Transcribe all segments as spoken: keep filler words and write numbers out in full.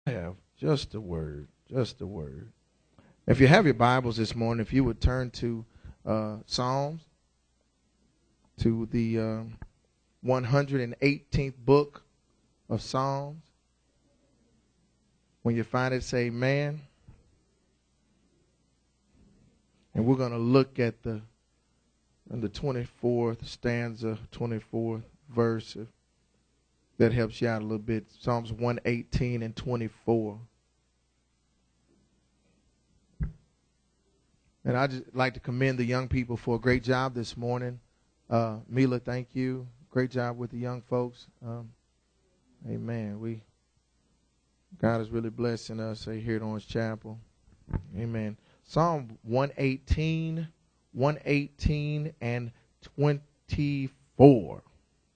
have just a word, just a word. If you have your Bibles this morning, if you would turn to uh, Psalms, to the uh, one hundred eighteenth book of Psalms. When you find it, say amen. And we're going to look at the in the twenty-fourth stanza, twenty-fourth verse. If that helps you out a little bit. Psalms one eighteen and twenty-four. And I'd just like to commend the young people for a great job this morning. Uh, Mila, thank you. Great job with the young folks. Um, amen. We God is really blessing us uh, here at Orange Chapel. Amen. Psalm one eighteen, one eighteen and twenty-four.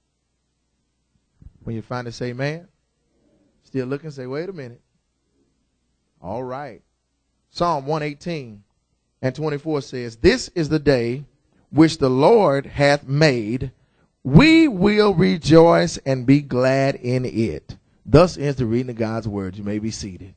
When you find it, say amen. Still looking, say, wait a minute. All right. Psalm one eighteen and twenty-four says, "This is the day which the Lord hath made. We will rejoice and be glad in it." Thus ends the reading of God's word. You may be seated.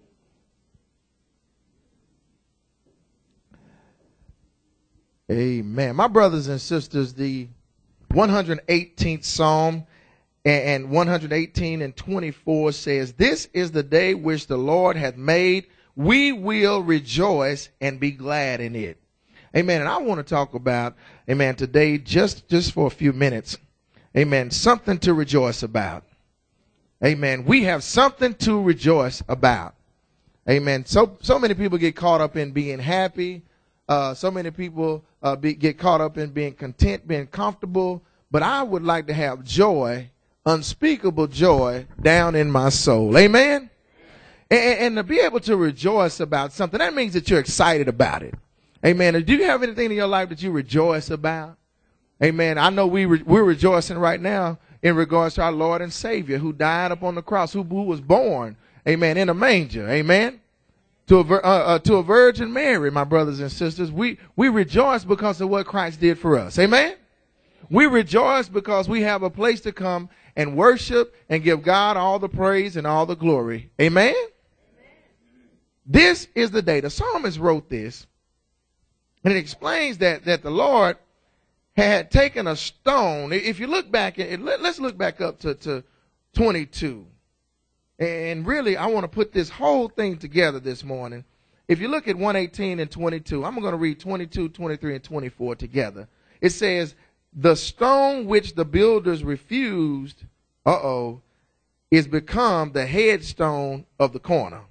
Amen. My brothers and sisters, the one hundred eighteenth Psalm and one hundred eighteen and twenty-four says, "This is the day which the Lord hath made. We will rejoice and be glad in it." Amen. And I want to talk about, amen, today just, just for a few minutes, amen, something to rejoice about. Amen. We have something to rejoice about. Amen. So, so many people get caught up in being happy. Uh, so many people uh, be, get caught up in being content, being comfortable. But I would like to have joy, unspeakable joy down in my soul. Amen. And, and to be able to rejoice about something, that means that you're excited about it. Amen. Do you have anything in your life that you rejoice about? Amen. I know we re- we're rejoicing right now in regards to our Lord and Savior who died upon the cross, who, who was born, amen, in a manger. Amen. To a, uh, uh, to a Virgin Mary, my brothers and sisters, we, we rejoice because of what Christ did for us. Amen. We rejoice because we have a place to come and worship and give God all the praise and all the glory. Amen. Amen. This is the day. The psalmist wrote this. And it explains that, that the Lord had taken a stone. If you look back, let's look back up to, to twenty-two. And really, I want to put this whole thing together this morning. If you look at one eighteen and twenty-two, I'm going to read twenty-two, twenty-three, and twenty-four together. It says, "The stone which the builders refused, uh-oh, is become the headstone of the corner.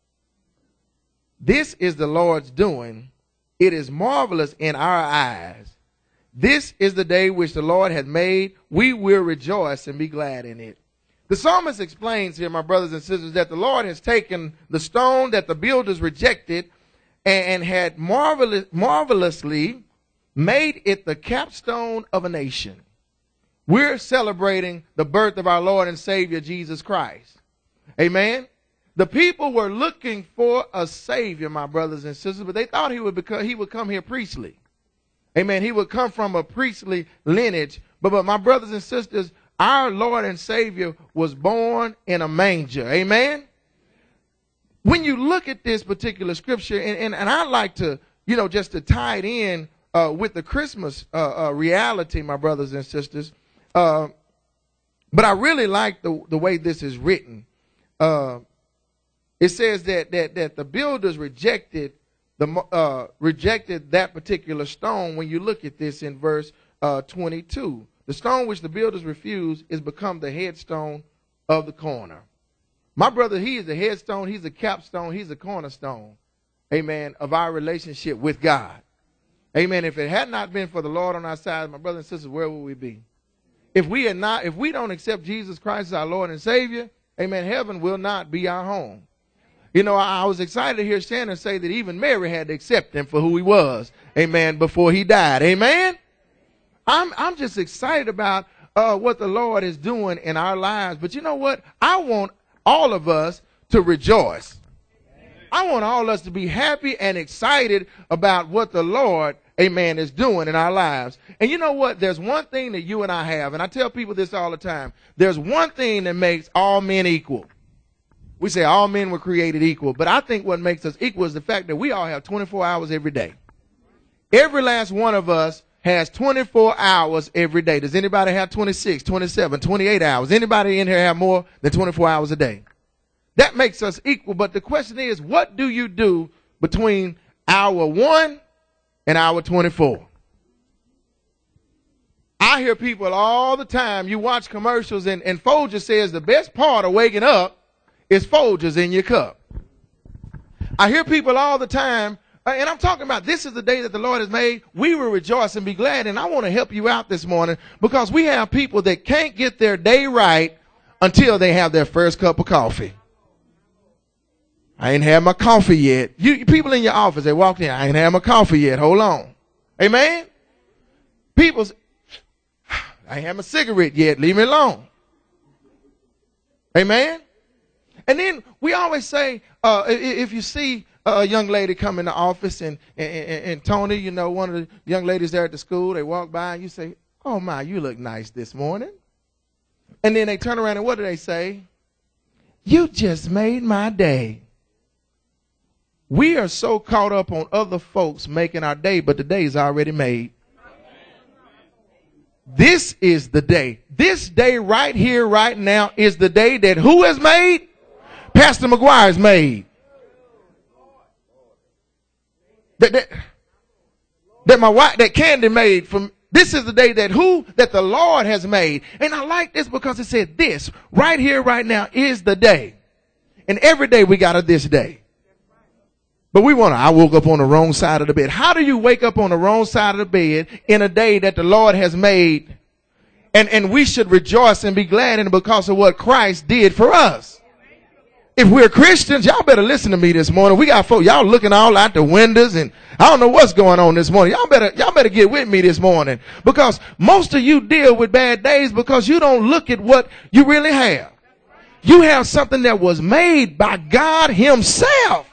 This is the Lord's doing. It is marvelous in our eyes. This is the day which the Lord hath made. We will rejoice and be glad in it." The psalmist explains here, my brothers and sisters, that the Lord has taken the stone that the builders rejected and had marvelous, marvelously made it the capstone of a nation. We're celebrating the birth of our Lord and Savior, Jesus Christ. Amen. The people were looking for a Savior, my brothers and sisters, but they thought he would become, he would come here priestly. Amen. He would come from a priestly lineage. But, but my brothers and sisters, our Lord and Savior was born in a manger. Amen. When you look at this particular scripture, and, and, and I like to, you know, just to tie it in uh, with the Christmas uh, uh, reality, my brothers and sisters. Uh, but I really like the, the way this is written. Uh, It says that, that, that the builders rejected the uh, rejected that particular stone. When you look at this in verse uh, twenty-two, the stone which the builders refused is become the headstone of the corner. My brother, he is the headstone, he's the capstone, he's the cornerstone, amen, of our relationship with God. Amen. If it had not been for the Lord on our side, my brothers and sisters, where would we be? If we had not, if we don't accept Jesus Christ as our Lord and Savior, amen, heaven will not be our home. You know, I was excited to hear Shannon say that even Mary had to accept him for who he was, amen, before he died, amen. I'm I'm just excited about uh, what the Lord is doing in our lives. But you know what? I want all of us to rejoice. I want all of us to be happy and excited about what the Lord, amen, is doing in our lives. And you know what? There's one thing that you and I have, and I tell people this all the time. There's one thing that makes all men equal. We say all men were created equal, but I think what makes us equal is the fact that we all have twenty-four hours every day. Every last one of us has twenty-four hours every day. Does anybody have twenty-six, twenty-seven, twenty-eight hours? Anybody in here have more than twenty-four hours a day? That makes us equal, but the question is, what do you do between hour one and hour twenty-four? I hear people all the time, you watch commercials, and, and Folgers says the best part of waking up is Folgers in your cup. I hear people all the time, and I'm talking about this is the day that the Lord has made. We will rejoice and be glad, and I want to help you out this morning because we have people that can't get their day right until they have their first cup of coffee. I ain't had my coffee yet. You people in your office, they walked in, I ain't had my coffee yet. Hold on. Amen? People's, I ain't had my cigarette yet. Leave me alone. Amen? And then we always say, uh, if you see a young lady come in the office and, and, and, and Tony, you know, one of the young ladies there at the school, they walk by and you say, oh my, you look nice this morning. And then they turn around and what do they say? You just made my day. We are so caught up on other folks making our day, but the day is already made. This is the day. This day right here, right now is the day that who has made? Pastor McGuire has made. That, that, that my wife, that Candy made from, this is the day that who, that the Lord has made. And I like this because it said this right here, right now is the day. And every day we got a this day. But we want to, I woke up on the wrong side of the bed. How do you wake up on the wrong side of the bed in a day that the Lord has made? And, and we should rejoice and be glad in it because of what Christ did for us. If we're Christians, y'all better listen to me this morning. We got folks, y'all looking all out the windows and I don't know what's going on this morning. Y'all better, y'all better get with me this morning because most of you deal with bad days because you don't look at what you really have. You have something that was made by God himself.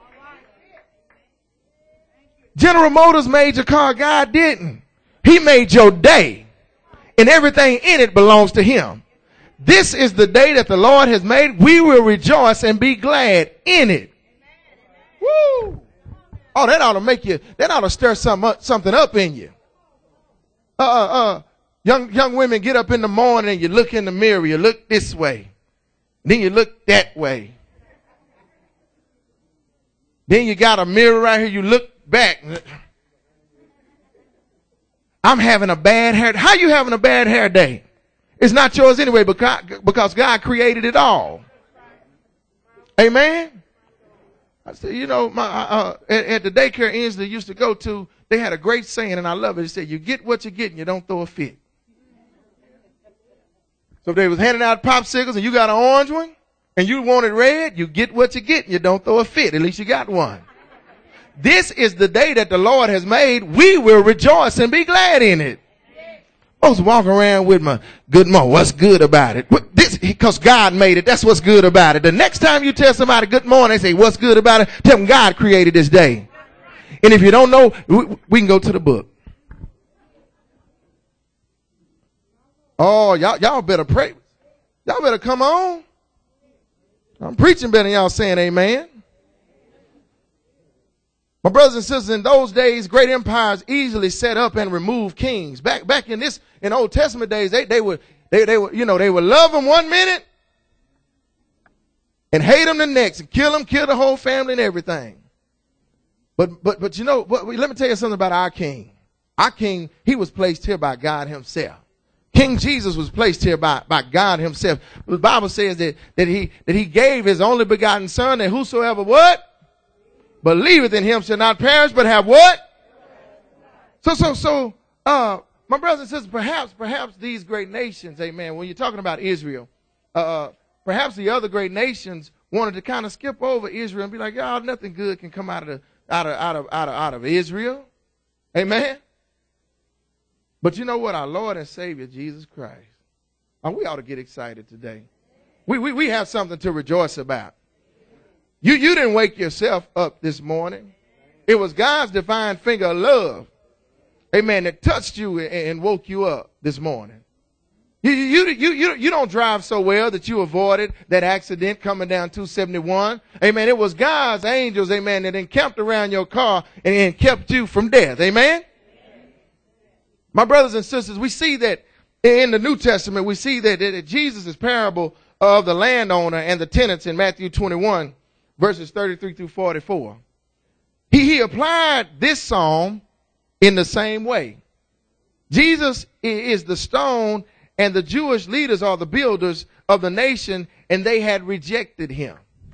General Motors made your car, God didn't. He made your day. And everything in it belongs to him. This is the day that the Lord has made. We will rejoice and be glad in it. Woo! Oh, that ought to make you, that ought to stir some up, something up in you. Uh, uh, uh, young, young women get up in the morning and you look in the mirror, you look this way. Then you look that way. Then you got a mirror right here, you look back. I'm having a bad hair. How you having a bad hair day? It's not yours anyway because, because God created it all. Amen. I said, you know, my, uh, at, at the daycare Inslee used to go to, they had a great saying and I love it. It said, you get what you get and you don't throw a fit. So if they was handing out popsicles and you got an orange one and you wanted red, you get what you get and you don't throw a fit. At least you got one. This is the day that the Lord has made. We will rejoice and be glad in it. I was walking around with my good morning. What's good about it? What, this, because God made it. That's what's good about it. The next time you tell somebody good morning, they say, what's good about it? Tell them God created this day. And if you don't know, we, we can go to the book. Oh, y'all, y'all better pray. Y'all better come on. I'm preaching better than y'all saying amen. My brothers and sisters, in those days, great empires easily set up and remove kings. Back, back in this, in Old Testament days, they, they would, they, they would, you know, they would love them one minute and hate them the next and kill them, kill the whole family and everything. But, but, but you know, but let me tell you something about our king. Our king, he was placed here by God himself. King Jesus was placed here by, by God himself. The Bible says that, that he, that he gave his only begotten son that whosoever what? Believeth in him shall not perish, but have what? So, so, so, uh, my brothers and sisters, perhaps, perhaps these great nations, amen, when you're talking about Israel, uh, perhaps the other great nations wanted to kind of skip over Israel and be like, y'all, nothing good can come out of the, out of, out of, out of, out of Israel. Amen. But you know what? Our Lord and Savior, Jesus Christ. Oh, we ought to get excited today. We, we, we have something to rejoice about. You, you didn't wake yourself up this morning. It was God's divine finger of love, amen, that touched you and, and woke you up this morning. You, you, you, you, you don't drive so well that you avoided that accident coming down two seventy-one. Amen. It was God's angels, amen, that encamped around your car and, and kept you from death. Amen. My brothers and sisters, we see that in the New Testament, we see that, that Jesus' parable of the landowner and the tenants in Matthew twenty-one, verses thirty-three through forty-four. He, he applied this psalm in the same way. Jesus is the stone, and the Jewish leaders are the builders of the nation, and they had rejected him.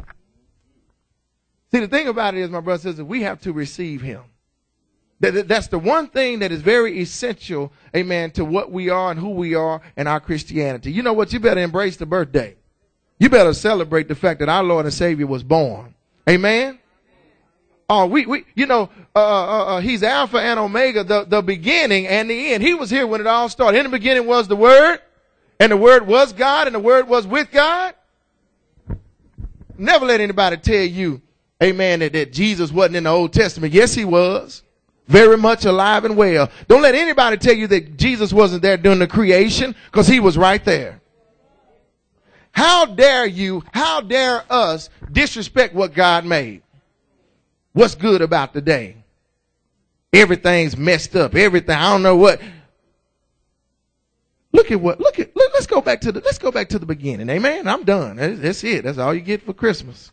See, the thing about it is, my brothers and sisters, we have to receive him. That's the one thing that is very essential, amen, to what we are and who we are in our Christianity. You know what? You better embrace the birthday. You better celebrate the fact that our Lord and Savior was born. Amen. Oh, we, we, you know, uh, uh, uh, he's Alpha and Omega, the, the beginning and the end. He was here when it all started. In the beginning was the Word, and the Word was God, and the Word was with God. Never let anybody tell you, amen, that, that Jesus wasn't in the Old Testament. Yes, he was. Very much alive and well. Don't let anybody tell you that Jesus wasn't there during the creation, because he was right there. How dare you, how dare us disrespect what God made? What's good about the day? Everything's messed up. Everything. I don't know what. Look at what, look at, let, let's go back to the, let's go back to the beginning. Amen. I'm done. That's, that's it. That's all you get for Christmas.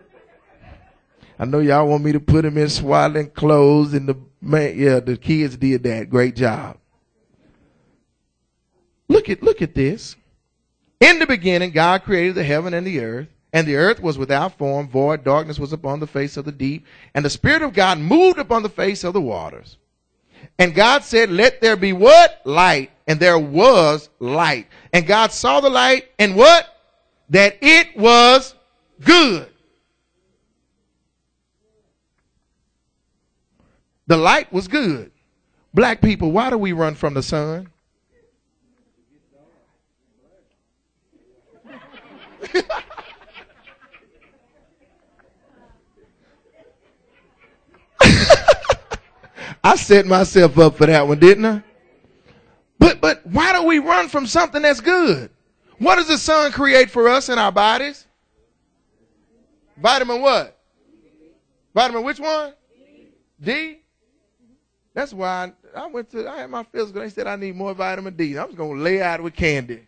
I know y'all want me to put him in swaddling clothes, and the man, yeah, the kids did that. Great job. Look at, look at this. In the beginning, God created the heaven and the earth. And the earth was without form, void, darkness was upon the face of the deep, and the Spirit of God moved upon the face of the waters. And God said, let there be what? Light. And there was light. And God saw the light, and what? That it was good. The light was good. Black people, why do we run from the sun? I set myself up for that one, didn't I? But but why do we run from something that's good? What does the sun create for us in our bodies? Vitamin what? Vitamin which one? D? That's why I, I went to, I had my physical. They said I need more vitamin D. I was going to lay out with candy.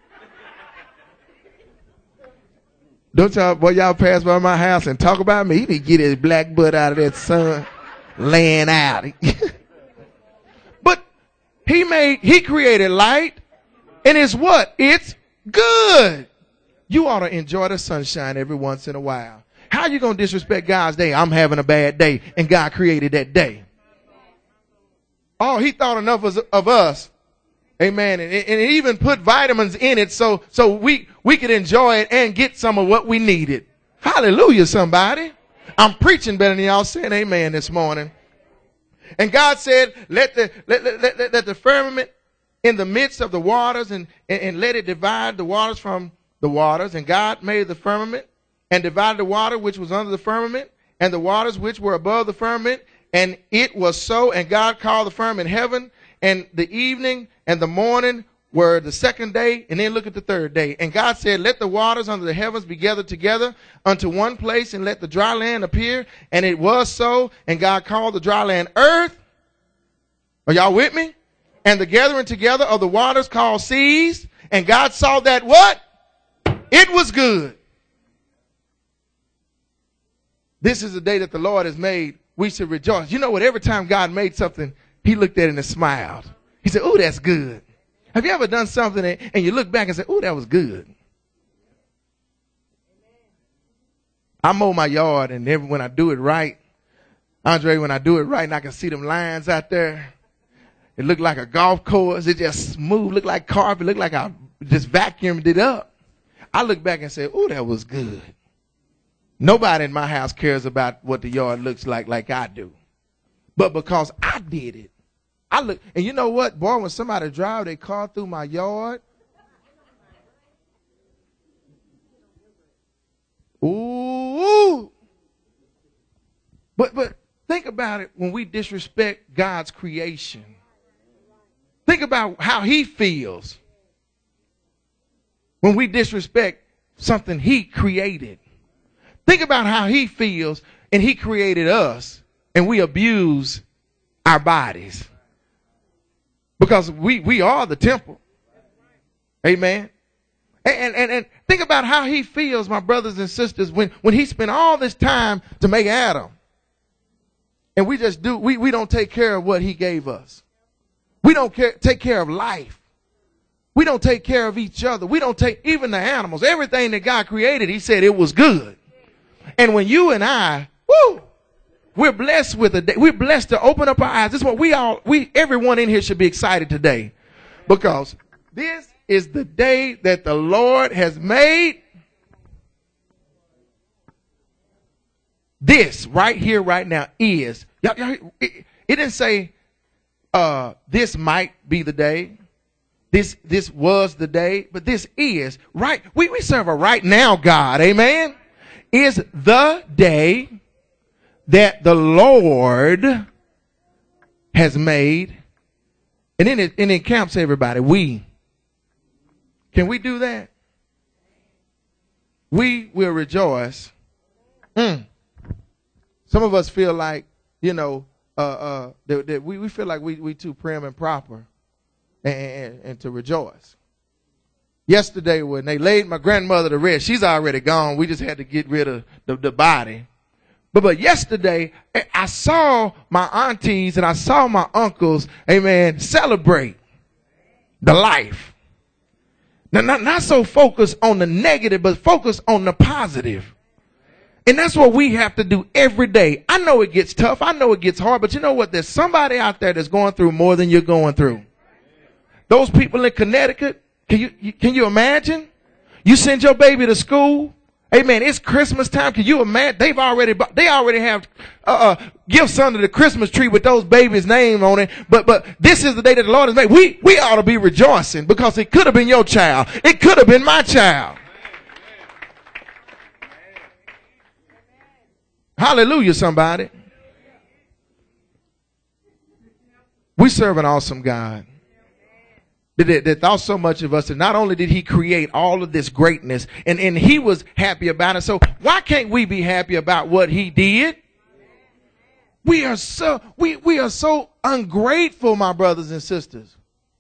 Don't y'all, boy, y'all pass by my house and talk about me. He need to get his black butt out of that sun. Laying out. But he made, he created light, and it's what? It's good. You ought to enjoy the sunshine every once in a while. How are you going to disrespect God's day? I'm having a bad day, and God created that day. Oh, he thought enough of, of us. Amen. And, and he even put vitamins in it so, so we, we could enjoy it and get some of what we needed. Hallelujah, somebody. I'm preaching better than y'all saying amen this morning. And God said, let the, let, let, let, let the firmament in the midst of the waters and, and, and let it divide the waters from the waters. And God made the firmament and divided the water which was under the firmament and the waters which were above the firmament. And it was so. And God called the firmament heaven, and the evening and the morning were the second day, and then look at the third day. And God said, let the waters under the heavens be gathered together unto one place, and let the dry land appear. And it was so. And God called the dry land earth. Are y'all with me? And the gathering together of the waters called seas. And God saw that what? It was good. This is the day that the Lord has made. We should rejoice. You know what? Every time God made something, he looked at it and smiled. He said, oh, that's good. Have you ever done something and you look back and say, oh, that was good? I mow my yard, and every, when I do it right, Andre, when I do it right and I can see them lines out there, it looked like a golf course. It just smooth, looked like carpet, looked like I just vacuumed it up. I look back and say, oh, that was good. Nobody in my house cares about what the yard looks like like I do. But because I did it, I look, and you know what, boy, when somebody drive their car through my yard, ooh, but but think about it when we disrespect God's creation. Think about how he feels. when we disrespect something he created. Think about how he feels, and he created us, and we abuse our bodies. Because we, we are the temple. Amen. And, and, and think about how he feels, my brothers and sisters, when, when he spent all this time to make Adam. And we just do, we, we don't take care of what he gave us. We don't care, take care of life. We don't take care of each other. We don't take even the animals. Everything that God created, he said it was good. And when you and I, woo, we're blessed with a day, we're blessed to open up our eyes. This is what we all, we, everyone in here should be excited today, because this is the day that the Lord has made. This right here, right now is, y'all, y'all, it, it didn't say, uh, this might be the day. This, this was the day, but this is right. We, we serve a right now God. Amen. Is the day that the Lord has made. And then it, and it counts everybody. We. Can we do that? We will rejoice. Mm. Some of us feel like, you know, uh, uh, that, that we, we feel like we, we too prim and proper and, and, and to rejoice. Yesterday when they laid my grandmother to rest, she's already gone. We just had to get rid of the, the body. But, but yesterday I saw my aunties and I saw my uncles, amen, celebrate the life. Now, not, not so focused on the negative, but focus on the positive. And that's what we have to do every day. I know it gets tough. I know it gets hard, but you know what? There's somebody out there that's going through more than you're going through. Those people in Connecticut, can you, you can you imagine? You send your baby to school. Amen. It's Christmas time. Can you imagine? They've already, they already have, uh, uh, gifts under the Christmas tree with those babies' name on it. But, but this is the day that the Lord has made. We, we ought to be rejoicing because it could have been your child. It could have been my child. Hallelujah, somebody. We serve an awesome God that, that thought so much of us, and not only did he create all of this greatness, and, and he was happy about it. So why can't we be happy about what he did? We are so, we, we are so ungrateful, my brothers and sisters.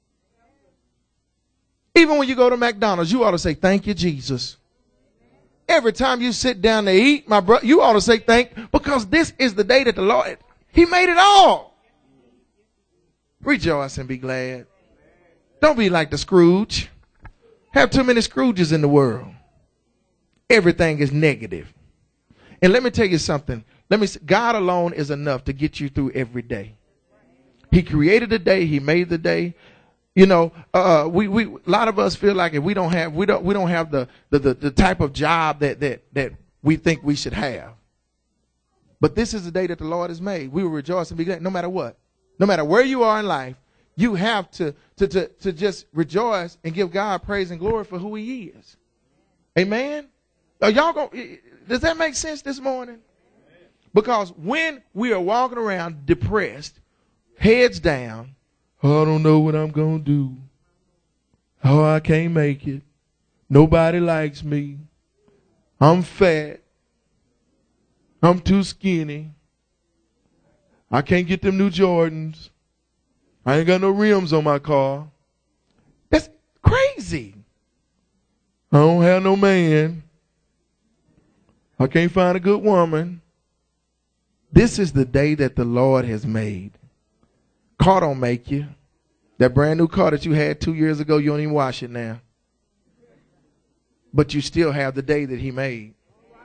Even when you go to McDonald's, you ought to say, thank you, Jesus. Every time you sit down to eat, my brother, you ought to say thank, because this is the day that the Lord, he made it all. Rejoice and be glad. Don't be like the Scrooge. Have too many Scrooges in the world. Everything is negative. And let me tell you something. Let me. God alone is enough to get you through every day. He created the day. He made the day. You know, uh, we we a lot of us feel like if we don't have we don't we don't have the the the, the type of job that that that we think we should have. But this is the day that the Lord has made. We will rejoice and be glad, no matter what, no matter where you are in life. You have to, to, to, to just rejoice and give God praise and glory for who he is. Amen. Are y'all going, does that make sense this morning? Because when we are walking around depressed, heads down, oh, I don't know what I'm going to do. Oh, I can't make it. Nobody likes me. I'm fat. I'm too skinny. I can't get them new Jordans. I ain't got no rims on my car. That's crazy. I don't have no man. I can't find a good woman. This is the day that the Lord has made. Car don't make you. That brand new car that you had two years ago, you don't even wash it now. But you still have the day that he made.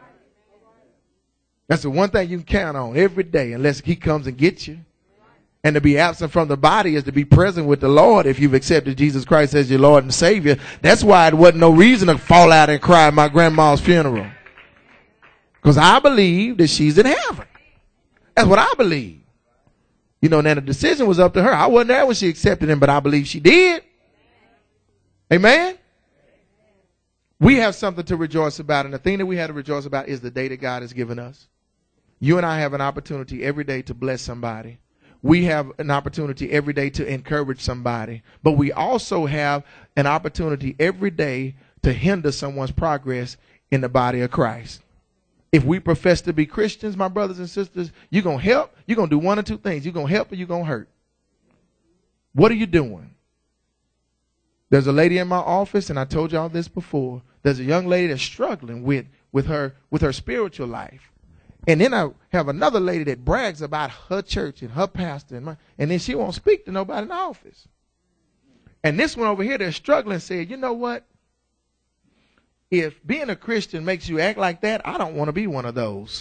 That's the one thing you can count on every day unless he comes and gets you. And to be absent from the body is to be present with the Lord if you've accepted Jesus Christ as your Lord and Savior. That's why it wasn't no reason to fall out and cry at my grandma's funeral. Because I believe that she's in heaven. That's what I believe. You know, now the decision was up to her. I wasn't there when she accepted him, but I believe she did. Amen? We have something to rejoice about, and the thing that we have to rejoice about is the day that God has given us. You and I have an opportunity every day to bless somebody. We have an opportunity every day to encourage somebody, but we also have an opportunity every day to hinder someone's progress in the body of Christ. If we profess to be Christians, my brothers and sisters, you're going to help. You're going to do one or two things. You're going to help or you're going to hurt. What are you doing? There's a lady in my office, and I told y'all this before. There's a young lady that's struggling with, with her with her spiritual life. And then I have another lady that brags about her church and her pastor. And, my, and then she won't speak to nobody in the office. And this one over here that's struggling said, you know what? If being a Christian makes you act like that, I don't want to be one of those.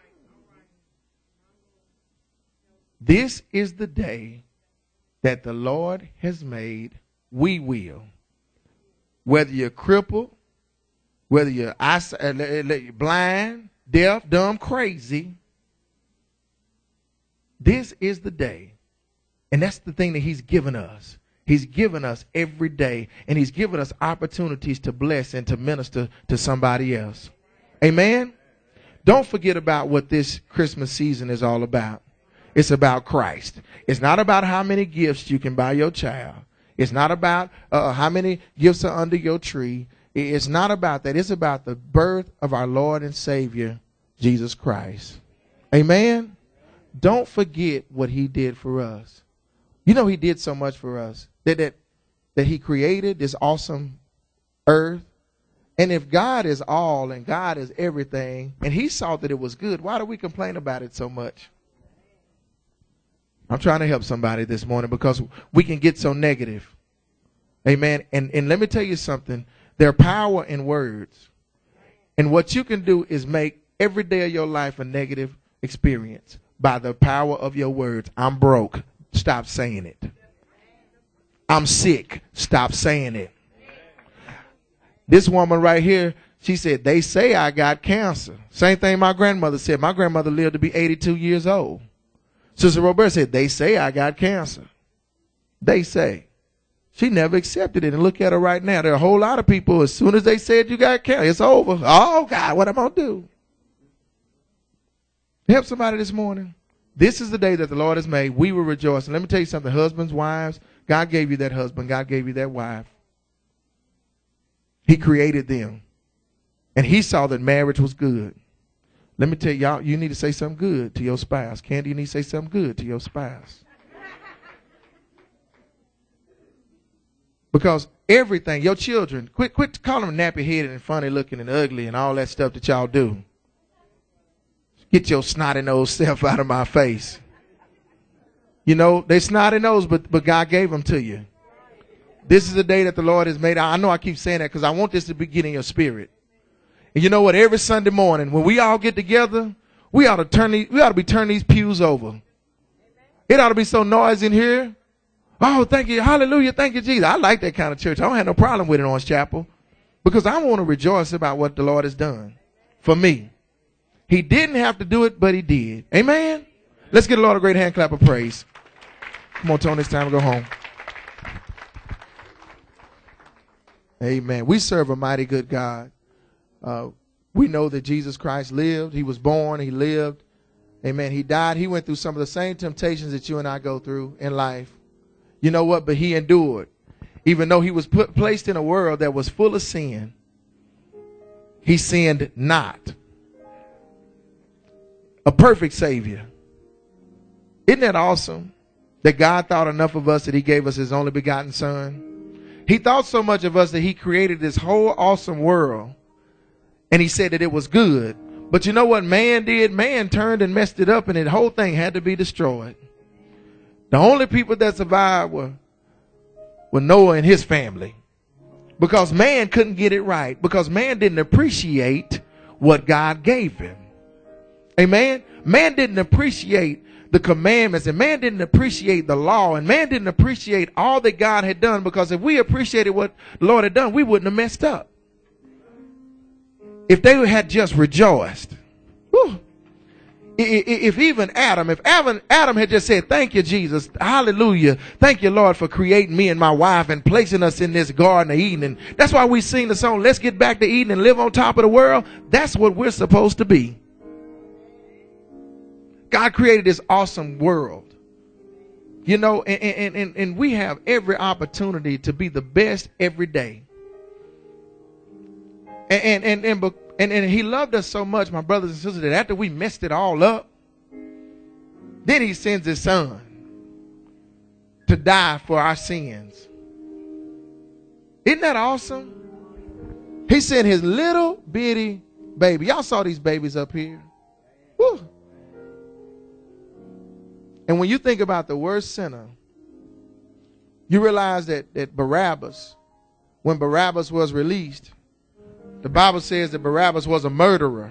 This is the day that the Lord has made. We will. Whether you're crippled, whether you're blind, deaf, dumb, crazy, this is the day. And that's the thing that he's given us. He's given us every day, and he's given us opportunities to bless and to minister to somebody else. Amen? Don't forget about what this Christmas season is all about. It's about Christ. It's not about how many gifts you can buy your child. It's not about uh, how many gifts are under your tree. It's not about that. It's about the birth of our Lord and Savior, Jesus Christ. Amen? Don't forget what he did for us. You know, he did so much for us. That, that, that he created this awesome earth. And if God is all and God is everything, and he saw that it was good, why do we complain about it so much? I'm trying to help somebody this morning because we can get so negative. Amen. And, and let me tell you something. There's power in words. And what you can do is make every day of your life a negative experience by the power of your words. I'm broke. Stop saying it. I'm sick. Stop saying it. This woman right here, she said, they say I got cancer. Same thing my grandmother said. My grandmother lived to be eighty-two years old. Sister Roberta said, they say I got cancer. They say. She never accepted it. And look at her right now. There are a whole lot of people, as soon as they said you got cancer, it's over. Oh, God, what am I going to do? Help somebody this morning. This is the day that the Lord has made. We will rejoice. And let me tell you something. Husbands, wives, God gave you that husband. God gave you that wife. He created them. And he saw that marriage was good. Let me tell y'all, you need to say something good to your spouse. Candy, you need to say something good to your spouse. Because everything, your children, quit quit calling them nappy-headed and funny looking and ugly and all that stuff that y'all do. Get your snotty nose self out of my face. You know, they snotty nose, but, but God gave them to you. This is the day that the Lord has made. I know I keep saying that because I want this to begin in your spirit. And you know what? Every Sunday morning, when we all get together, we ought to turn these, we ought to be turning these pews over. It ought to be so noisy in here. Oh, thank you. Hallelujah. Thank you, Jesus. I like that kind of church. I don't have no problem with it, Orange Chapel, because I want to rejoice about what the Lord has done for me. He didn't have to do it, but he did. Amen. Let's get the Lord a great hand clap of praise. Come on, Tony. It's time to go home. Amen. We serve a mighty good God. Uh, we know that Jesus Christ lived. He was born. He lived. Amen. He died. He went through some of the same temptations that you and I go through in life. You know what? But he endured. Even though he was put, placed in a world that was full of sin, he sinned not. A perfect Savior. Isn't that awesome? That God thought enough of us that he gave us his only begotten Son. He thought so much of us that he created this whole awesome world. And he said that it was good. But you know what man did? Man turned and messed it up, and the whole thing had to be destroyed. The only people that survived were, were Noah and his family. Because man couldn't get it right. Because man didn't appreciate what God gave him. Amen? Man didn't appreciate the commandments, and man didn't appreciate the law, and man didn't appreciate all that God had done, because if we appreciated what the Lord had done, we wouldn't have messed up. If they had just rejoiced. Whew. If even Adam, if Adam, Adam had just said, thank you, Jesus, hallelujah, thank you, Lord, for creating me and my wife and placing us in this Garden of Eden. And that's why we sing the song, let's get back to Eden and live on top of the world. That's what we're supposed to be. God created this awesome world. You know, and, and, and, and we have every opportunity to be the best every day. And, and, and, and, and he loved us so much, my brothers and sisters, that after we messed it all up, then he sends his son to die for our sins. Isn't that awesome? He sent his little bitty baby. Y'all saw these babies up here. Woo. And when you think about the worst sinner, you realize that, that Barabbas, when Barabbas was released, the Bible says that Barabbas was a murderer.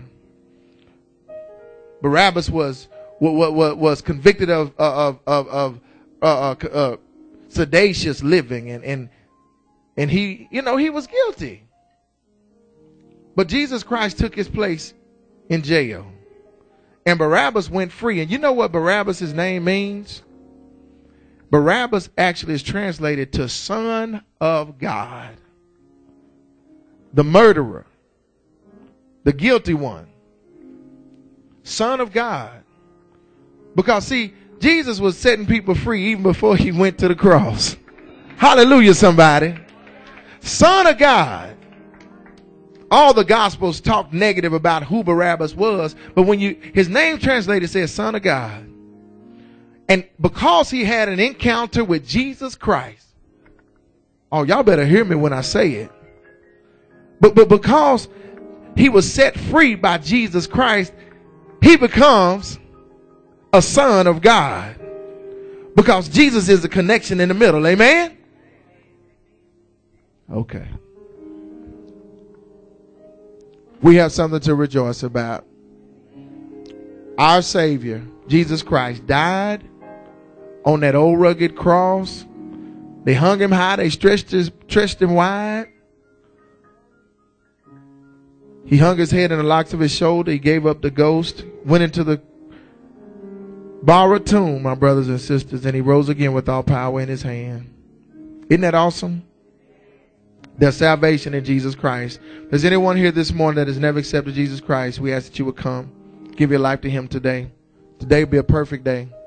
Barabbas was was, was, was convicted of of of, of uh, uh, uh, sedacious living, and and and he, you know, he was guilty. But Jesus Christ took his place in jail, and Barabbas went free. And you know what Barabbas' name means? Barabbas actually is translated to Son of God. The murderer, the guilty one, Son of God. Because see, Jesus was setting people free even before he went to the cross. Hallelujah, somebody. Son of God. All the gospels talk negative about who Barabbas was, but when you, his name translated says Son of God. And because he had an encounter with Jesus Christ, oh, y'all better hear me when I say it. But, but because he was set free by Jesus Christ, he becomes a son of God. Because Jesus is the connection in the middle. Amen? Okay. We have something to rejoice about. Our Savior, Jesus Christ, died on that old rugged cross. They hung him high. They stretched, his, stretched him wide. He hung his head in the locks of his shoulder. He gave up the ghost, went into the borrowed tomb, my brothers and sisters, and he rose again with all power in his hand. Isn't that awesome? There's salvation in Jesus Christ. If there's anyone here this morning that has never accepted Jesus Christ, we ask that you would come, give your life to him today. Today will be a perfect day.